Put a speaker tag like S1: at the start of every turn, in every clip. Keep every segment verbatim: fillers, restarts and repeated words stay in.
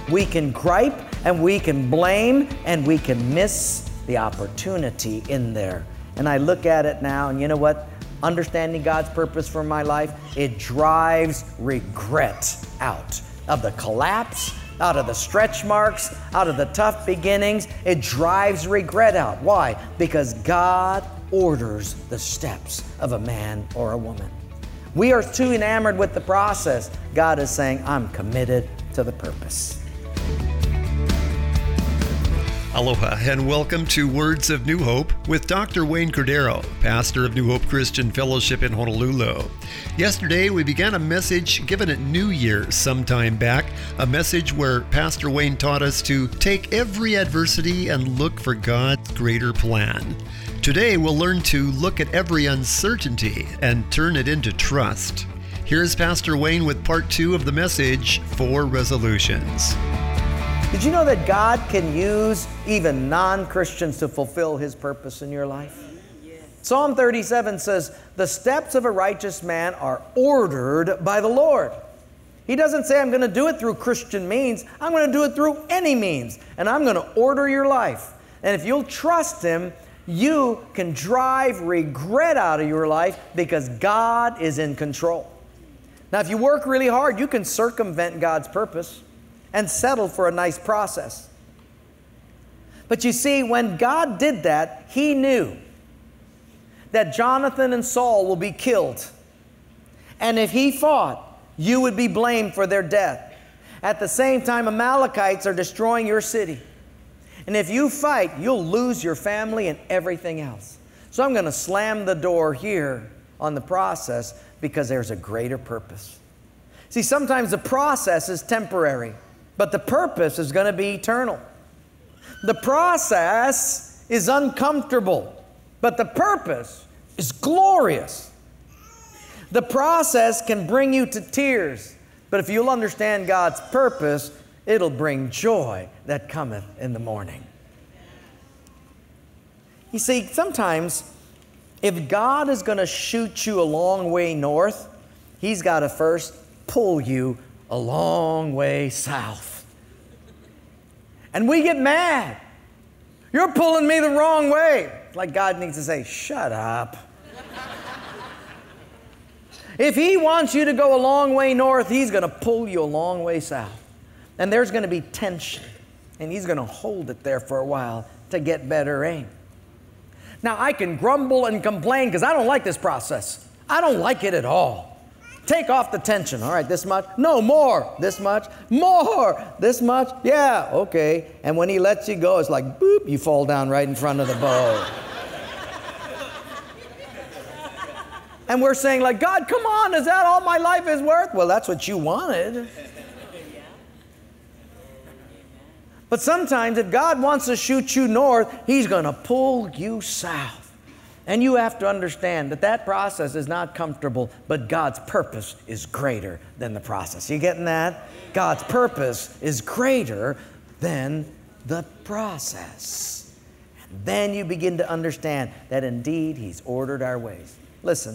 S1: we can gripe and we can blame and we can miss the opportunity in there. And I look at it now, and you know what? Understanding God's purpose for my life, it drives regret out of the collapse, out of the stretch marks, out of the tough beginnings. It drives regret out. Why? Because God orders the steps of a man or a woman. We are too enamored with the process. God is saying, I'm committed to the purpose.
S2: Aloha and welcome to Words of New Hope with Doctor Wayne Cordeiro, pastor of New Hope Christian Fellowship in Honolulu. Yesterday we began a message given at New Year's some time back, a message where Pastor Wayne taught us to take every adversity and look for God's greater plan. Today we'll learn to look at every uncertainty and turn it into trust. Here's Pastor Wayne with part two of the message, Four Resolutions.
S1: Did you know that God can use even non-Christians to fulfill His purpose in your life? Yes. Psalm thirty-seven says, the steps of a righteous man are ordered by the Lord. He doesn't say, I'm going to do it through Christian means. I'm going to do it through any means. And I'm going to order your life. And if you'll trust Him, you can drive regret out of your life because God is in control. Now, if you work really hard, you can circumvent God's purpose and settle for a nice process. But you see, when God did that, He knew that Jonathan and Saul will be killed. And if He fought, you would be blamed for their death. At the same time, Amalekites are destroying your city. And if you fight, you'll lose your family and everything else. So I'm going to slam the door here on the process because there's a greater purpose. See, sometimes the process is temporary, but the purpose is going to be eternal. The process is uncomfortable, but the purpose is glorious. The process can bring you to tears, but if you'll understand God's purpose, it'll bring joy that cometh in the morning. You see, sometimes if God is going to shoot you a long way north, He's got to first pull you a long way south. And we get mad. You're pulling me the wrong way. It's like God needs to say, shut up. If He wants you to go a long way north, He's going to pull you a long way south. And there's going to be tension. And He's going to hold it there for a while to get better aim. Now, I can grumble and complain because I don't like this process. I don't like it at all. Take off the tension. All right, this much? No, more. This much? More. This much? Yeah, okay. And when He lets you go, it's like, boop, you fall down right in front of the bow. And we're saying like, God, come on, is that all my life is worth? Well, that's what you wanted. But sometimes if God wants to shoot you north, He's going to pull you south. And you have to understand that that process is not comfortable, but God's purpose is greater than the process. You getting that? God's purpose is greater than the process. And then you begin to understand that indeed He's ordered our ways. Listen,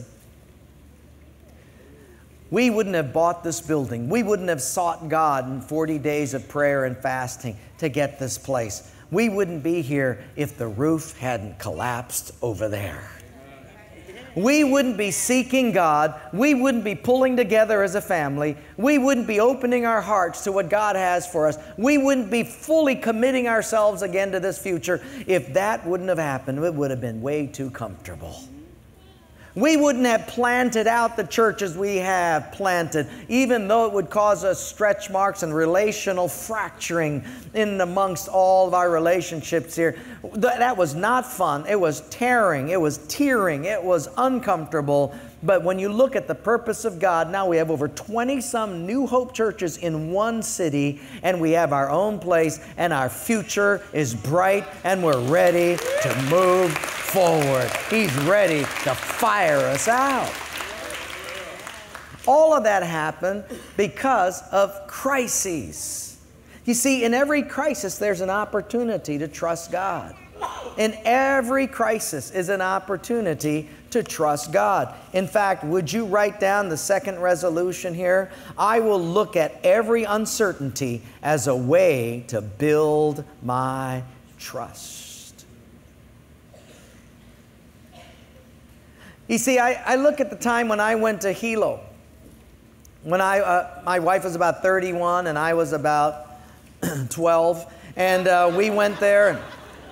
S1: we wouldn't have bought this building. We wouldn't have sought God in forty days of prayer and fasting to get this place. We wouldn't be here if the roof hadn't collapsed over there. We wouldn't be seeking God. We wouldn't be pulling together as a family. We wouldn't be opening our hearts to what God has for us. We wouldn't be fully committing ourselves again to this future. If that wouldn't have happened, it would have been way too comfortable. We wouldn't have planted out the churches we have planted, even though it would cause us stretch marks and relational fracturing in amongst all of our relationships here. That was not fun. It was tearing. It was tearing. It was uncomfortable. But when you look at the purpose of God, now we have over twenty-some New Hope churches in one city, and we have our own place, and our future is bright, and we're ready to move forward. He's ready to fire us out. All of that happened because of crises. You see, in every crisis, there's an opportunity to trust God. In every crisis is an opportunity to trust God. In fact, would you write down the second resolution here? I will look at every uncertainty as a way to build my trust. You see, I, I look at the time when I went to Hilo. When I, uh, my wife was about thirty-one and I was about twelve. And uh, we went there. And,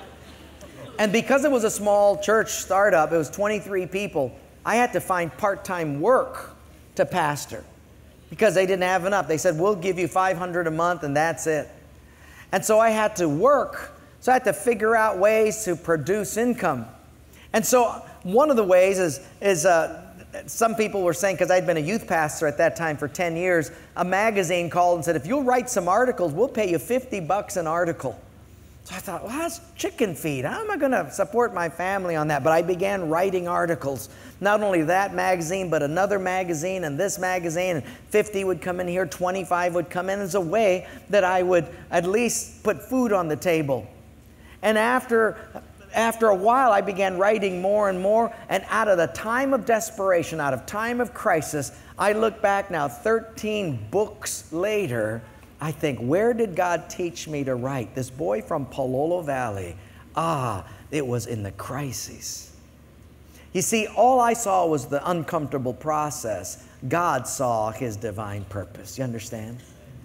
S1: and because it was a small church startup, it was twenty-three people, I had to find part-time work to pastor because they didn't have enough. They said, we'll give you five hundred dollars a month and that's it. And so I had to work. So I had to figure out ways to produce income. And so one of the ways is, is uh, some people were saying, because I'd been a youth pastor at that time for ten years, a magazine called and said, if you'll write some articles, we'll pay you fifty bucks an article. So I thought, well, that's chicken feed. How am I going to support my family on that? But I began writing articles. Not only that magazine, but another magazine and this magazine. And fifty would come in here, twenty-five would come in as a way that I would at least put food on the table. And after... After a while, I began writing more and more, and out of the time of desperation, out of time of crisis, I look back now, thirteen books later, I think, where did God teach me to write? This boy from Palolo Valley, ah, it was in the crises. You see, all I saw was the uncomfortable process. God saw His divine purpose. You understand?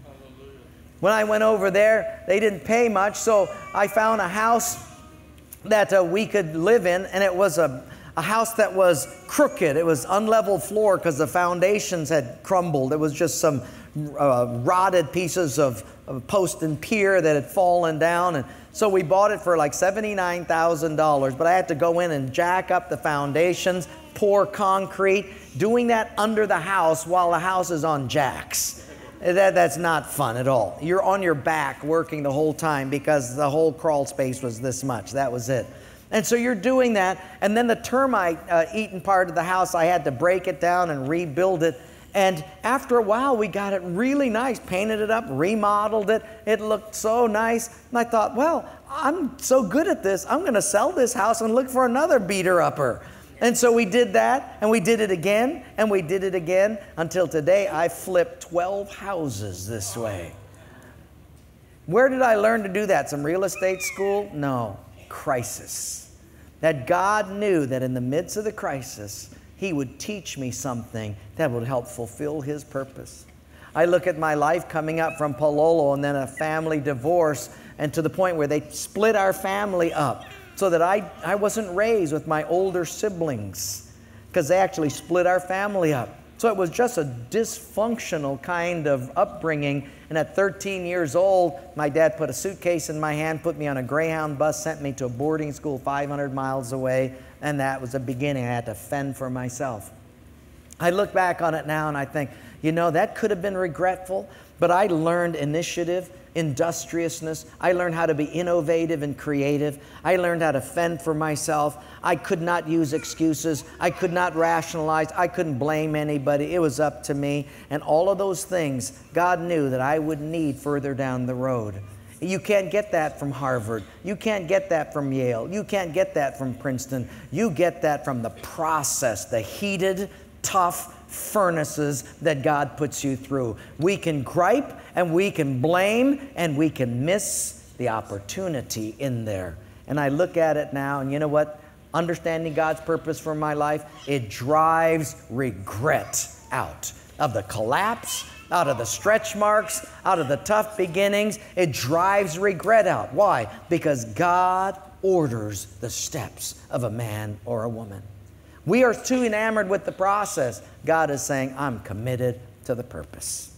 S1: When I went over there, they didn't pay much, so I found a house that uh, we could live in, and it was a, a house that was crooked. It was unlevel floor because the foundations had crumbled. It was just some uh, rotted pieces of, of post and pier that had fallen down. And so we bought it for like seventy-nine thousand dollars, but I had to go in and jack up the foundations, pour concrete, doing that under the house while the house is on jacks. That, that's not fun at all. You're on your back working the whole time because the whole crawl space was this much. That was it. And so you're doing that. And then the termite uh, eaten part of the house, I had to break it down and rebuild it. And after a while, we got it really nice, painted it up, remodeled it. It looked so nice. And I thought, well, I'm so good at this. I'm going to sell this house and look for another beater-upper. And so we did that, and we did it again, and we did it again, until today I flipped twelve houses this way. Where did I learn to do that? Some real estate school? No. Crisis. That God knew that in the midst of the crisis, He would teach me something that would help fulfill His purpose. I look at my life coming up from Palolo and then a family divorce, and to the point where they split our family up. So that I, I wasn't raised with my older siblings because they actually split our family up. So it was just a dysfunctional kind of upbringing. And at thirteen years old, my dad put a suitcase in my hand, put me on a Greyhound bus, sent me to a boarding school five hundred miles away. And that was the beginning. I had to fend for myself. I look back on it now and I think, you know, that could have been regretful, but I learned initiative, industriousness. I learned how to be innovative and creative. I learned how to fend for myself. I could not use excuses. I could not rationalize. I couldn't blame anybody. It was up to me. And all of those things, God knew that I would need further down the road. You can't get that from Harvard. You can't get that from Yale. You can't get that from Princeton. You get that from the process, the heated, tough furnaces that God puts you through. We can gripe and we can blame and we can miss the opportunity in there. And I look at it now, and you know what? Understanding God's purpose for my life, it drives regret out of the collapse, out of the stretch marks, out of the tough beginnings. It drives regret out. Why? Because God orders the steps of a man or a woman. We are too enamored with the process. God is saying, I'm committed to the purpose.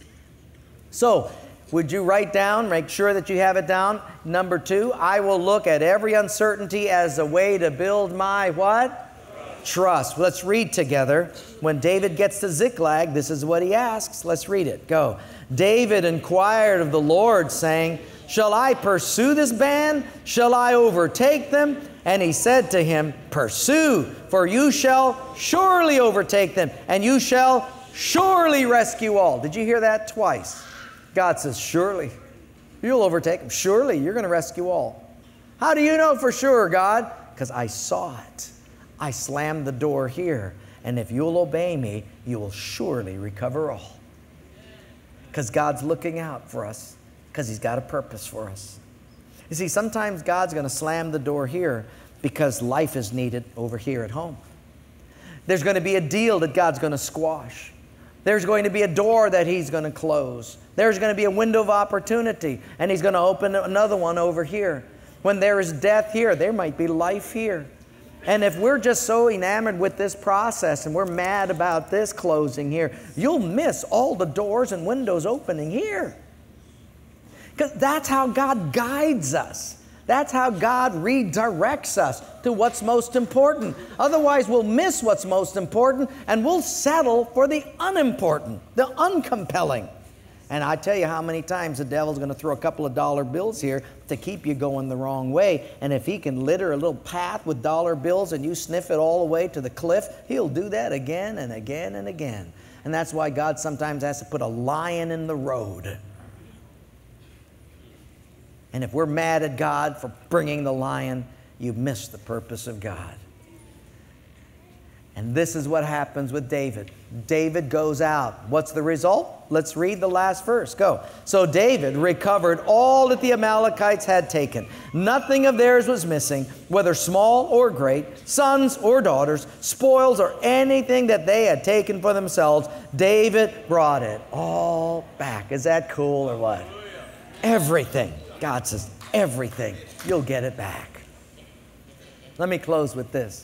S1: So, would you write down, make sure that you have it down? Number two, I will look at every uncertainty as a way to build my what? Trust. Trust. Let's read together. When David gets to Ziklag, this is what he asks. Let's read it. Go. David inquired of the Lord, saying, shall I pursue this band? Shall I overtake them? And he said to him, pursue, for you shall surely overtake them, and you shall surely rescue all. Did you hear that twice? God says, surely. You'll overtake them. Surely, you're going to rescue all. How do you know for sure, God? Because I saw it. I slam the door here, and if you'll obey me, you will surely recover all. Because God's looking out for us, because He's got a purpose for us. You see, sometimes God's going to slam the door here because life is needed over here at home. There's going to be a deal that God's going to squash. There's going to be a door that He's going to close. There's going to be a window of opportunity, and He's going to open another one over here. When there is death here, there might be life here. And if we're just so enamored with this process and we're mad about this closing here, you'll miss all the doors and windows opening here. Because that's how God guides us. That's how God redirects us to what's most important. Otherwise, we'll miss what's most important and we'll settle for the unimportant, the uncompelling. And I tell you how many times the devil's going to throw a couple of dollar bills here to keep you going the wrong way. And if he can litter a little path with dollar bills and you sniff it all the way to the cliff, he'll do that again and again and again. And that's why God sometimes has to put a lion in the road. And if we're mad at God for bringing the lion, you've missed the purpose of God. And this is what happens with David. David goes out. What's the result? Let's read the last verse. Go. So David recovered all that the Amalekites had taken. Nothing of theirs was missing, whether small or great, sons or daughters, spoils or anything that they had taken for themselves. David brought it all back. Is that cool or what? Everything. God says, everything. You'll get it back. Let me close with this.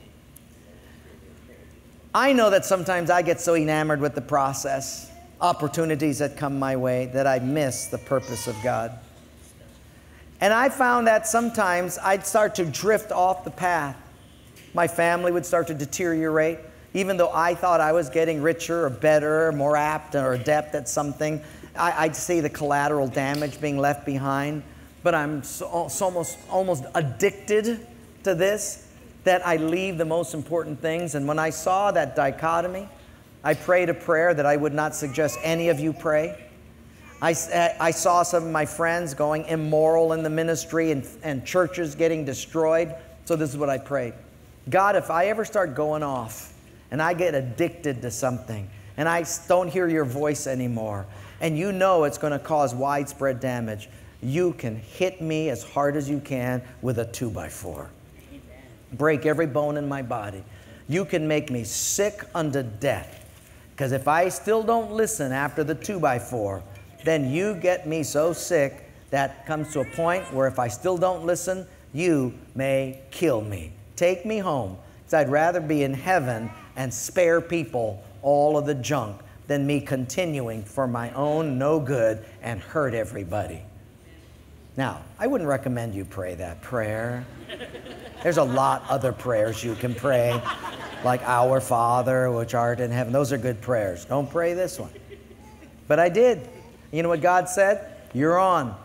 S1: I know that sometimes I get so enamored with the process, opportunities that come my way, that I miss the purpose of God. And I found that sometimes I'd start to drift off the path. My family would start to deteriorate. Even though I thought I was getting richer or better, or more apt or adept at something, I, I'd see the collateral damage being left behind. But I'm so, so almost, almost addicted to this, that I leave the most important things. And when I saw that dichotomy, I prayed a prayer that I would not suggest any of you pray. I, I saw some of my friends going immoral in the ministry and, and churches getting destroyed. So this is what I prayed. God, if I ever start going off and I get addicted to something and I don't hear your voice anymore, and you know it's going to cause widespread damage, you can hit me as hard as you can with a two by four. Break every bone in my body. You can make me sick unto death. Because if I still don't listen after the two by four, then you get me so sick that comes to a point where if I still don't listen, you may kill me. Take me home. Because I'd rather be in heaven and spare people all of the junk than me continuing for my own no good and hurt everybody. Now, I wouldn't recommend you pray that prayer. There's a lot other prayers you can pray, like Our Father, which art in heaven. Those are good prayers. Don't pray this one. But I did. You know what God said? You're on.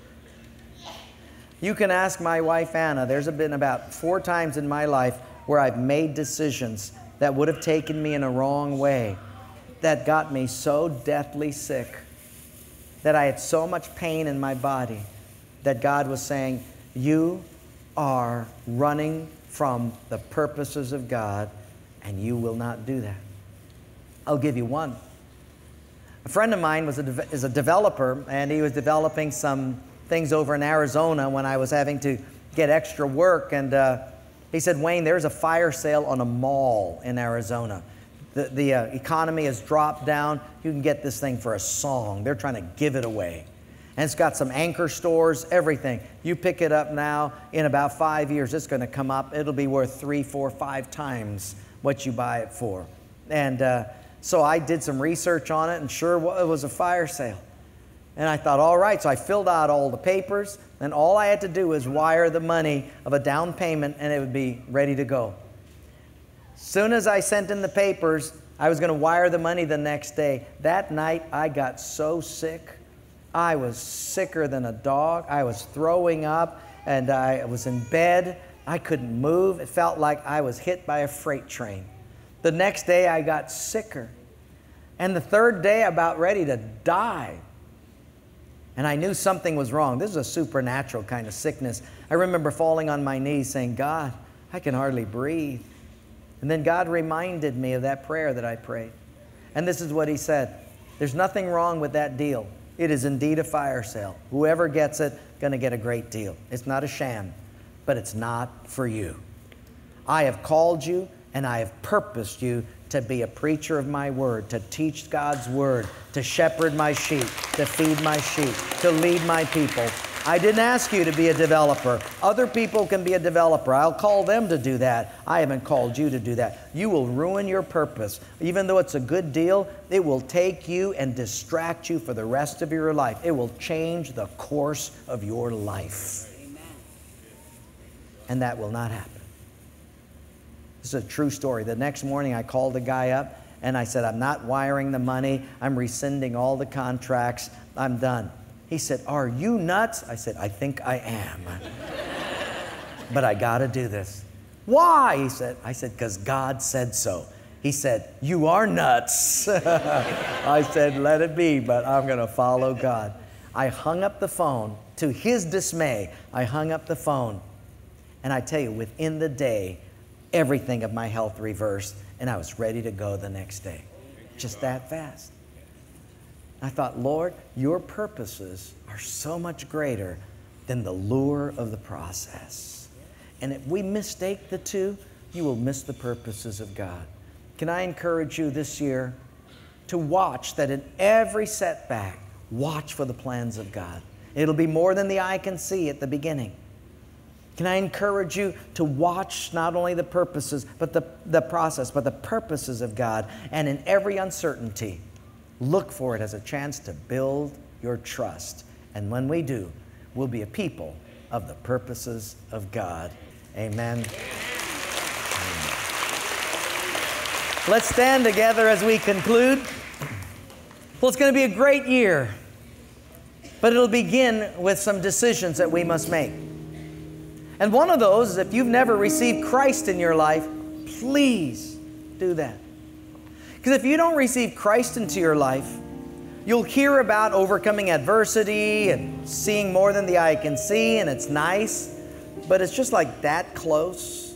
S1: You can ask my wife, Anna. There's been about four times in my life where I've made decisions that would have taken me in a wrong way, that got me so deathly sick, that I had so much pain in my body, that God was saying, you are running from the purposes of God, and you will not do that. I'll give you one. A friend of mine was a de- is a developer, and he was developing some things over in Arizona when I was having to get extra work. And uh, he said, Wayne, there's a fire sale on a mall in Arizona. The, the uh, economy has dropped down. You can get this thing for a song. They're trying to give it away. And it's got some anchor stores, everything. You pick it up now, in about five years, it's going to come up. It'll be worth three, four, five times what you buy it for. And uh, so I did some research on it, and sure, it was a fire sale. And I thought, all right, so I filled out all the papers, and all I had to do was wire the money of a down payment, and it would be ready to go. Soon as I sent in the papers, I was going to wire the money the next day. That night, I got so sick. I was sicker than a dog. I was throwing up, and I was in bed. I couldn't move. It felt like I was hit by a freight train. The next day, I got sicker. And the third day, about ready to die. And I knew something was wrong. This is a supernatural kind of sickness. I remember falling on my knees saying, God, I can hardly breathe. And then God reminded me of that prayer that I prayed. And this is what He said. There's nothing wrong with that deal. It is indeed a fire sale. Whoever gets it, going to get a great deal. It's not a sham, but it's not for you. I have called you and I have purposed you to be a preacher of my word, to teach God's word, to shepherd my sheep, to feed my sheep, to lead my people. I didn't ask you to be a developer. Other people can be a developer. I'll call them to do that. I haven't called you to do that. You will ruin your purpose. Even though it's a good deal, it will take you and distract you for the rest of your life. It will change the course of your life. And that will not happen. This is a true story. The next morning I called the guy up and I said, I'm not wiring the money. I'm rescinding all the contracts. I'm done. He said, are you nuts? I said, I think I am. But I got to do this. Why? He said. I said, because God said so. He said, you are nuts. I said, let it be, but I'm going to follow God. I hung up the phone. To his dismay, I hung up the phone. And I tell you, within the day, everything of my health reversed, and I was ready to go the next day. Just that fast. I thought, Lord, your purposes are so much greater than the lure of the process. And if we mistake the two, you will miss the purposes of God. Can I encourage you this year to watch that in every setback, watch for the plans of God. It'll be more than the eye can see at the beginning. Can I encourage you to watch not only the purposes, but the, the process, but the purposes of God. And in every uncertainty, look for it as a chance to build your trust. And when we do, we'll be a people of the purposes of God. Amen. Amen. Let's stand together as we conclude. Well, it's going to be a great year, but it'll begin with some decisions that we must make. And one of those is if you've never received Christ in your life, please do that. Because if you don't receive Christ into your life, you'll hear about overcoming adversity and seeing more than the eye can see, and it's nice, but it's just like that close.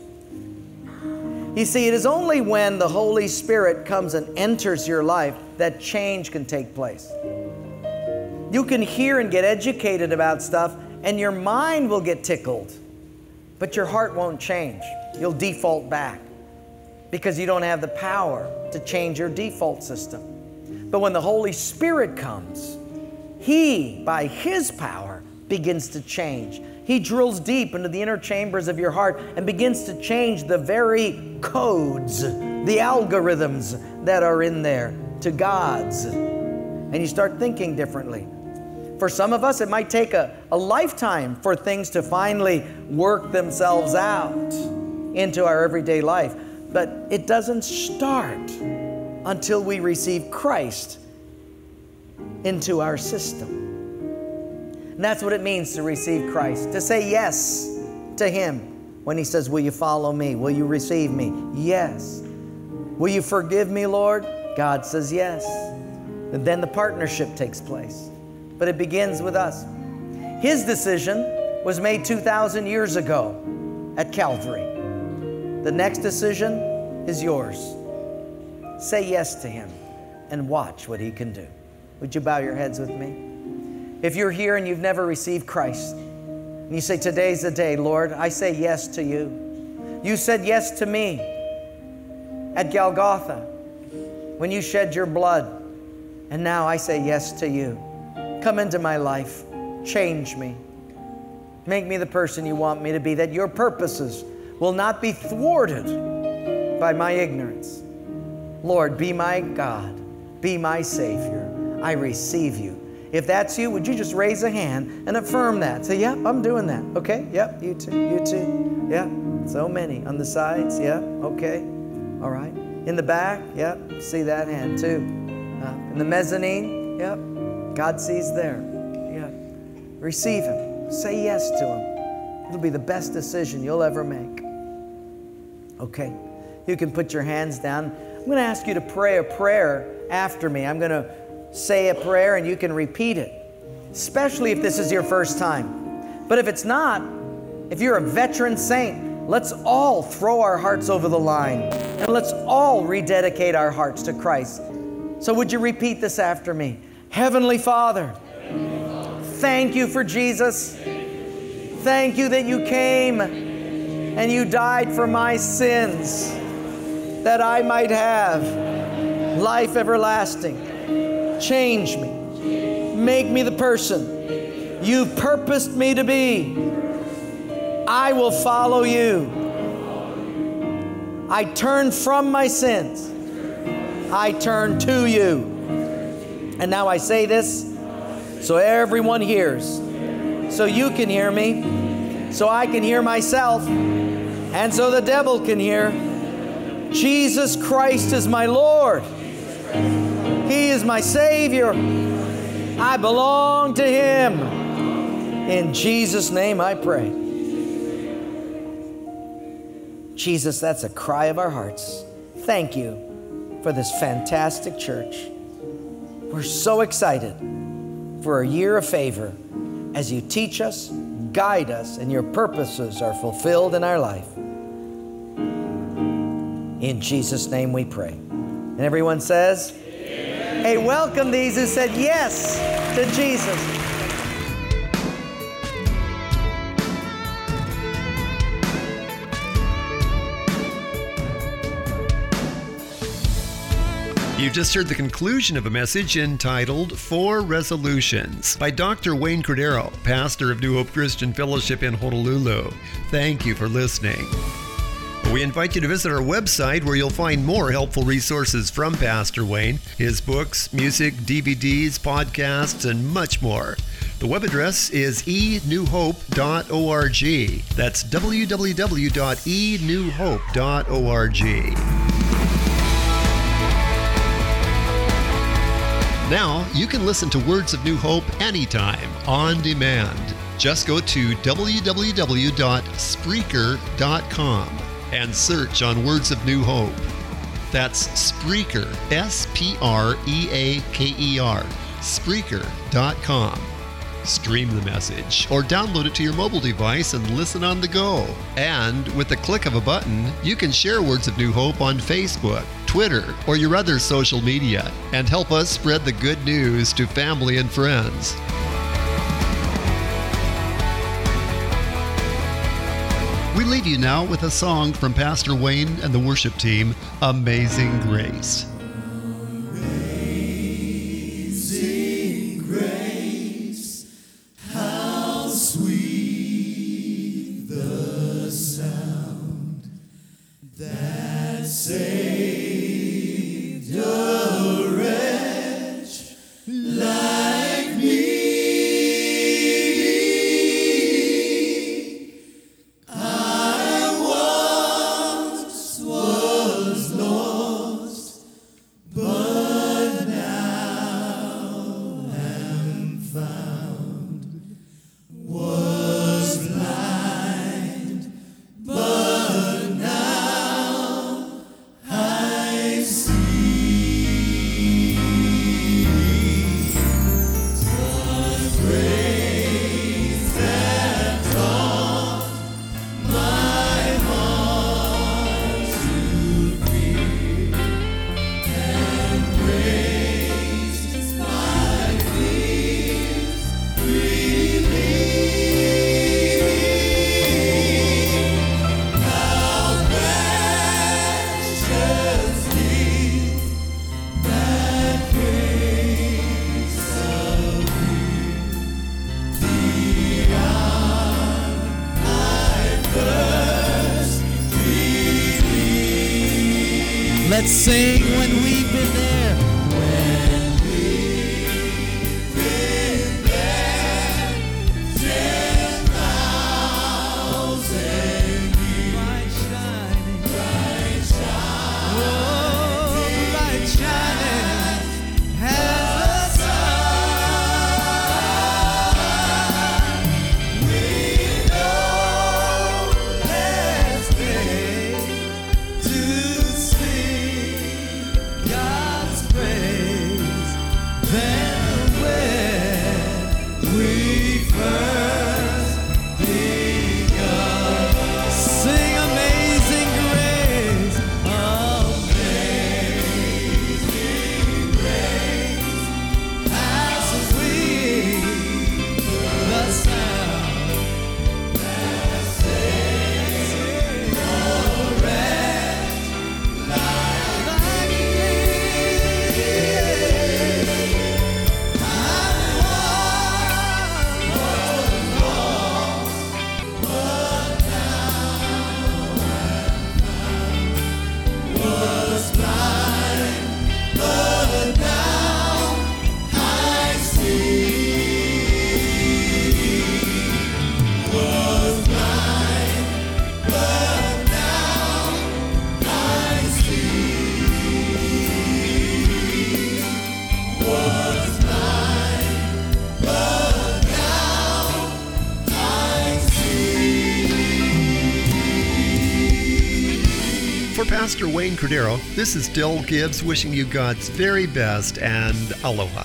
S1: You see, it is only when the Holy Spirit comes and enters your life that change can take place. You can hear and get educated about stuff, and your mind will get tickled, but your heart won't change. You'll default back because you don't have the power to change your default system. But when the Holy Spirit comes, He, by His power, begins to change. He drills deep into the inner chambers of your heart and begins to change the very codes, the algorithms that are in there to God's. And you start thinking differently. For some of us, it might take a, a lifetime for things to finally work themselves out into our everyday life. But it doesn't start until we receive Christ into our system. And that's what it means to receive Christ, to say yes to Him when He says, will you follow me? Will you receive me? Yes. Will you forgive me, Lord? God says yes. And then the partnership takes place. But it begins with us. His decision was made two thousand years ago at Calvary. The next decision is yours. Say yes to Him and watch what He can do. Would you bow your heads with me? If you're here and you've never received Christ, and you say, today's the day, Lord, I say yes to you. You said yes to me at Golgotha when you shed your blood, and now I say yes to you. Come into my life. Change me. Make me the person you want me to be, that your purposes will not be thwarted by my ignorance. Lord, be my God. Be my Savior. I receive you. If that's you, would you just raise a hand and affirm that? Say, yep, I'm doing that. Okay, yep, you too, you too. Yep, so many. On the sides, yep, okay. All right. In the back, yep, see that hand too. Uh, in the mezzanine, yep. God sees there. Yeah. Receive Him. Say yes to Him. It'll be the best decision you'll ever make. Okay. You can put your hands down. I'm going to ask you to pray a prayer after me. I'm going to say a prayer and you can repeat it, especially if this is your first time. But if it's not, if you're a veteran saint let's all throw our hearts over the line and let's all rededicate our hearts to Christ. So would you repeat this after me? Heavenly Father, thank you for Jesus. Thank you that you came and you died for my sins, that I might have life everlasting. Change me. Make me the person you've purposed me to be. I will follow you. I turn from my sins. I turn to you. And now I say this so everyone hears, so you can hear me, so I can hear myself, and so the devil can hear. Jesus Christ is my Lord. He is my Savior. I belong to Him. In Jesus' name I pray. Jesus, that's a cry of our hearts. Thank you for this fantastic church. We're so excited for a year of favor as you teach us, guide us, and your purposes are fulfilled in our life. In Jesus' name we pray. And everyone says, amen. Hey, welcome these who said yes to Jesus.
S2: You just heard the conclusion of a message entitled Four Resolutions by Doctor Wayne Cordero, pastor of New Hope Christian Fellowship in Honolulu. Thank you for listening. We invite you to visit our website where you'll find more helpful resources from Pastor Wayne, his books, music, D V Ds, podcasts, and much more. The web address is e new hope dot org. That's w w w dot e new hope dot org. Now, you can listen to Words of New Hope anytime, on demand. Just go to w w w dot spreaker dot com and search on Words of New Hope. That's Spreaker, S P R E A K E R, Spreaker dot com. Stream the message or download it to your mobile device and listen on the go. And with the click of a button, you can share Words of New Hope on Facebook, Twitter, or your other social media and help us spread the good news to family and friends. We leave you now with a song from Pastor Wayne and the worship team, Amazing Grace.
S3: Amazing grace, how sweet the sound that saved a wretch like me.
S4: Let's sing when we've been there.
S3: When we've been there, ten thousand years.
S4: Bright shining,
S3: Bright shining,
S4: oh, bright shining as the sun.
S3: we know there's day to sing
S4: God's praise. Then when we first begun, sing
S2: Pastor Wayne Cordero, this is Del Gibbs wishing you God's very best and aloha.